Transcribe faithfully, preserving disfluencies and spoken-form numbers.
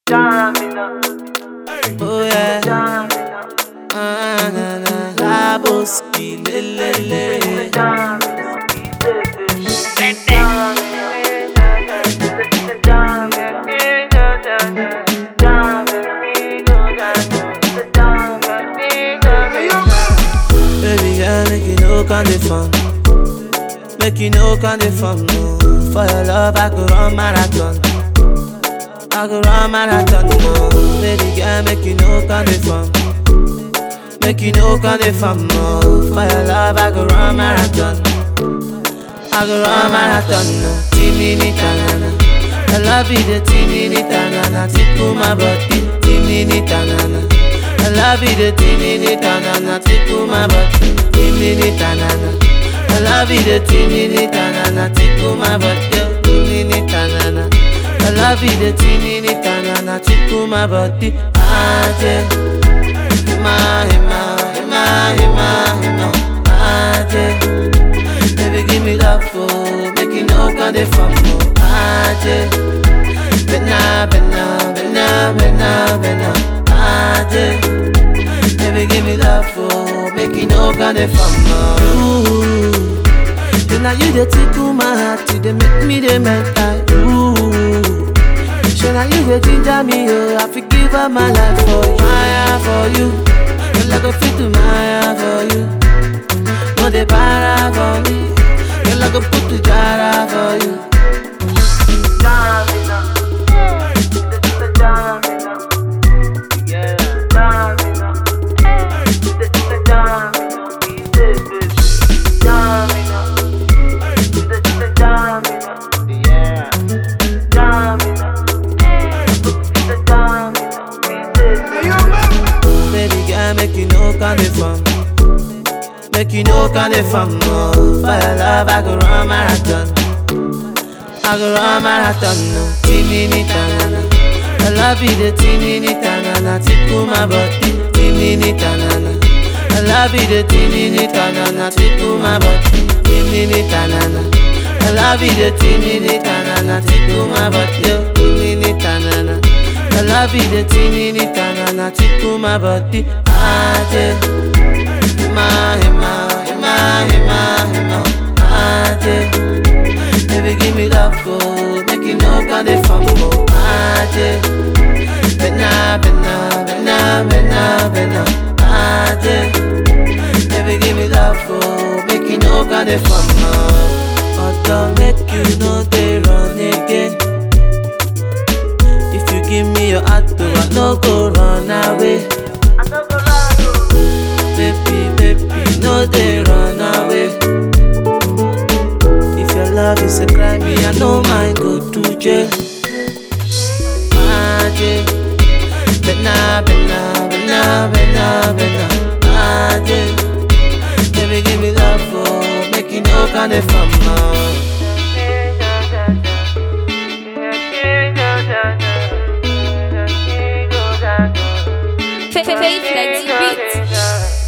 Oh yeah. Ah, na, na. Laboski, le, le, le. Baby girl, make you no kind of fun. Make you no kind of fun, no. For your love, I could run marathon. I could run marathon, no. Baby girl, make you no kind of fun. Make you no kind of fun, no. For your love, I could run marathon. I could run marathon, no. Timmy ni tanana. I love you, the timmy ni tanana. Tickle my body, timmy ni tanana. I love you, the timmy ni tanana. Tickle my body, timmy ni tanana. I love you, the timmy ni tanana. Tickle my body, timmy ni tanana. I love you, the timmy ni tanana. Tickle my body, ah yeah. Ma, ma, ma, ma, ma, ah yeah. Baby, give me love, oh, make it no kind of fun, oh, ah yeah. Bena, bena, bena, bena, bena, ah yeah. Baby, give me love, oh, make it no kind of fun, oh. Ooh, then now you the tickle my heart, you the make me the mental. Ooh, so now you the ginger me, oh, I forgive her my life for you, Maya for you. Girl, I go fit to Maya for you. No they para for me. Girl, I go put the jara for you. Make you no kind of fun. Make you no kind of fun, no. For your love, I go run marathon. I go run marathon, no. Timmy ni tanana. I love you, the timmy ni tanana. Tickle my body, timmy ni tanana. I love you, the timmy ni tanana. Tickle my body, timmy ni tanana. I love you, the timmy ni tanana. Tickle my body, timmy ni tanana. I love you, the timmy ni tanana. Tickle my body, ah yeah. Ma, ma, ma, ma, ma, ah yeah. Baby, give me love, oh, make it no kind of fun, oh, ah yeah. Bena, bena, bena, bena, bena, ah yeah. Baby, give me love, oh, make it no kind of fun, oh. But don't make you know they run again. If you give me your heart, though, I no go run away. I no go run away. Baby, baby, no they run away. If your love is a crime, me I no mind go to jail. Ah yeah, bena, bena, bena, bena, bena, ah yeah. Baby, give me love, oh, make it no kind of fun, oh. Faith, Faith, Faith, Beats.